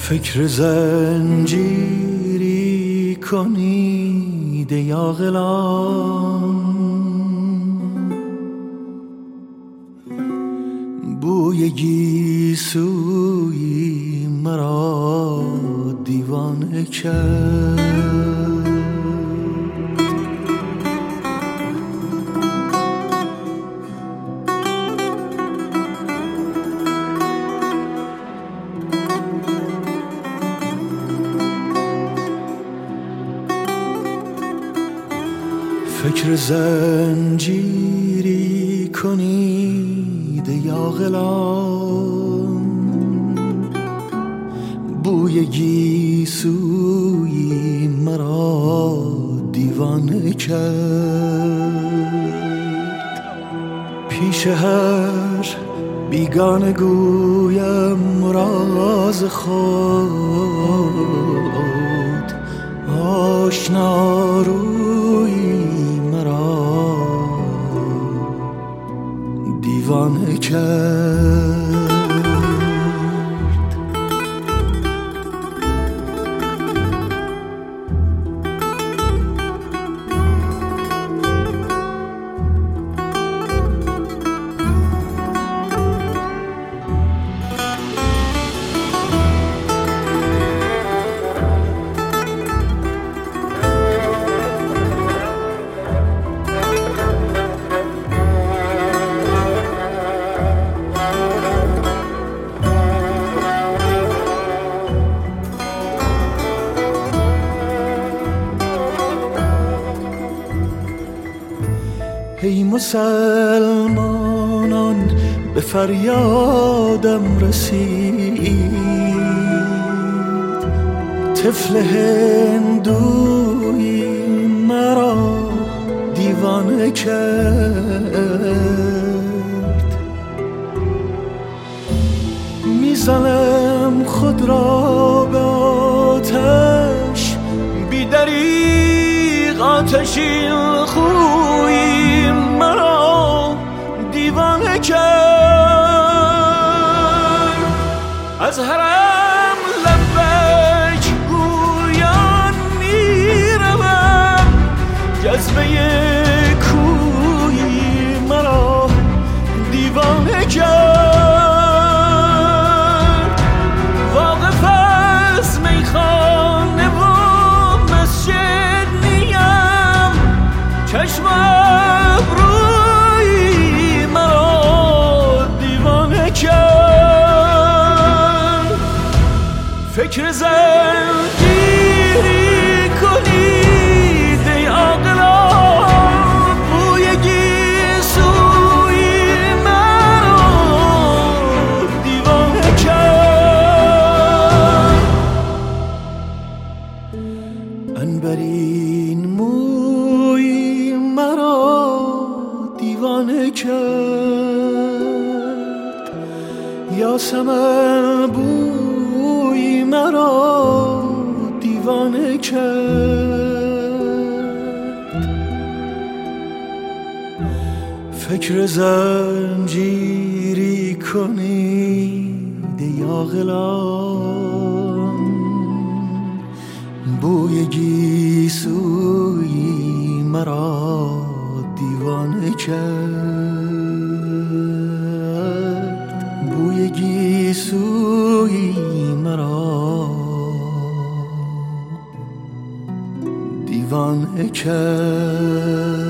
فکر زنجیری کنید ای عاقلان، بوی گیسویی مرا دیوانه کرد. فکر زنجیری کنید ای عاقلان، بوی گیسویی مرا دیوانه کرد. پیش هر بیگانه گویم راز خود، آشنا روی دیوانه کرد. ای مسلمانان به فریادم رسید، طفل هندویی مرا دیوانه کرد. میزنم خود را به آتش، بی دریغ آتشی خویی مرا دیوانه کرد. از حرم لبیک گویان میروم، جذبه کویی مرا دیوانه کرد. واقف از میخانه و مسجد نیم، چشم ابرویی مرا دیوانه کرد. فکر زنجیری کنید ای عاقلان، بوی گیسویی مرا دیوانه کرد. عنبرین موی مرا دیوانه کرد. یاسمن بوی مرا دیوانه کرد. فکر زنجیری کنید ای عاقلان، بوی گیسویی مرا دیوانه کرد. بوی گیسویی مرا دیوانه کرد.